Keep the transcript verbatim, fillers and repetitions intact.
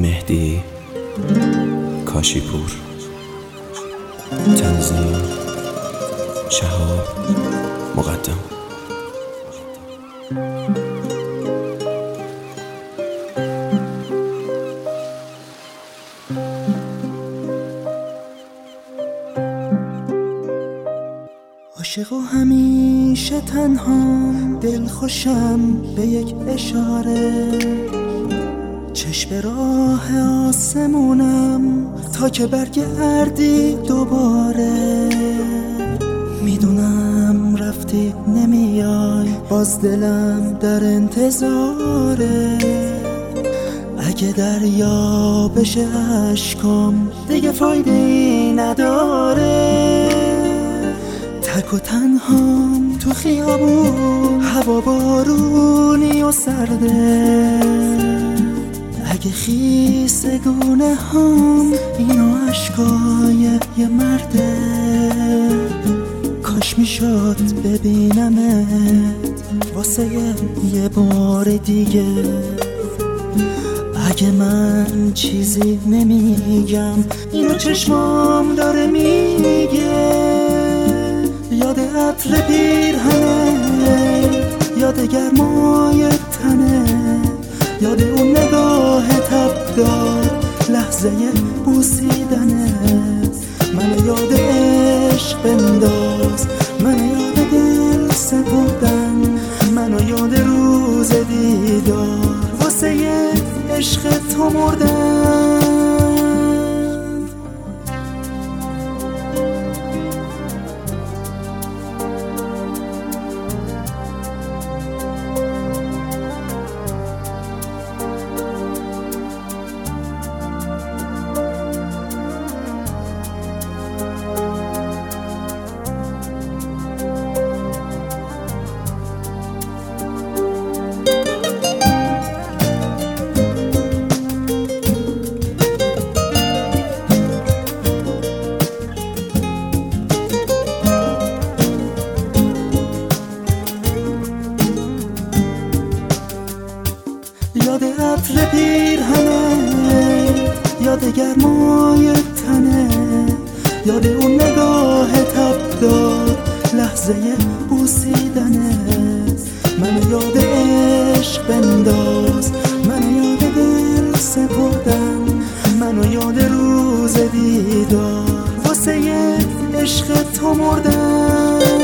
مهدی کاشیپور. تنظیم شهاب مقدم. عاشق و همیشه تنها، دل خوشم به یک اشاره، چشم راه آسمونم تا که برگردی دوباره. میدونم رفتی نمیای، باز دلم در انتظاره. اگه دریا بشه عشقم دیگه فایده‌ای نداره. تک و تنهام تو خیابون، هوا بارونی و سرده. اگه خیسه گونه هم اینو عشقای یه مرده. کاش میشد ببینمت واسه یه بار دیگه. اگه من چیزی نمیگم اینو چشمام داره میگه. یاد عطر پیرهنه، یاد گرمای تنه، یاد اون نگاه تبدار لحظه بوسیدنت. من یاد عشق بنداز، من یاد دل سپردن، منو یاد روز دیدار واسه عشق تو مردن. یاد عطر پیرهنه، یاد گرمای تنه، یاد اون نگاه تبدار لحظه بوسیدنت. من یاد عشق بنداز، من یاد دل سپردن، منو یاد روز دیدار واسه عشق تو مردن.